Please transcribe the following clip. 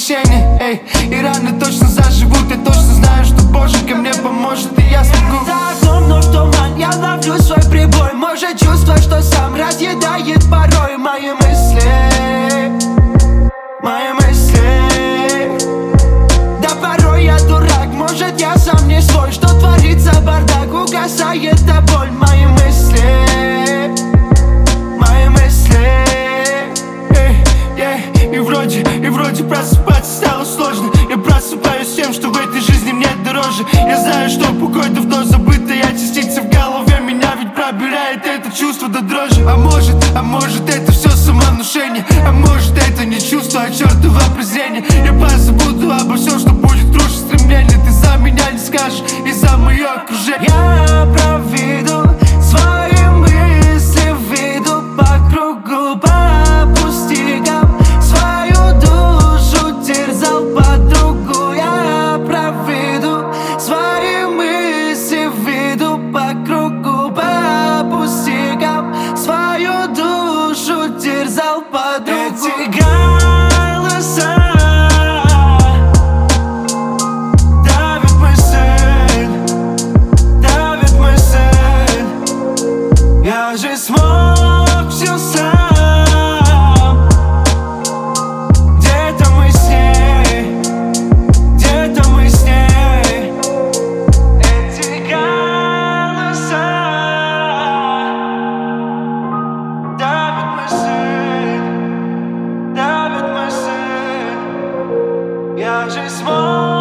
самовнушение, эй. И раны точно заживут, я точно знаю, что Боженька мне поможет, и я смогу. За окном ночь туман, я ловлю свой прибой. Может чувство, что сам разъедает порой мои мысли. Мои мысли. Да порой я дурак, может я сам не свой. Что творится бардак, угасает та боль. Мои мысли. Мои мысли. И вроде просыпаться стало сложно. Я просыпаюсь тем, что в этой жизни мне дороже. Я знаю, что покой давно забытая частица в голове. Меня ведь пробирает это чувство до дрожи. А может это все самовнушение. А может это не чувство, а чертово презрение. Я позабуду обо всем, что будет крушить стремление. Ты за меня не скажешь, и за мое окружение. Я проведу свои мысли, веду по кругу, по пустякам. Свою душу терзал подругу. Я проведу свои мысли, веду по кругу, по пустякам. Свою душу терзал подругу. Эти голоса давят мысль, давят мысль. Я же смог все сам. Где-то мы с ней, где-то мы с ней. Эти голоса давят мысль, давят мысль. Я же смог.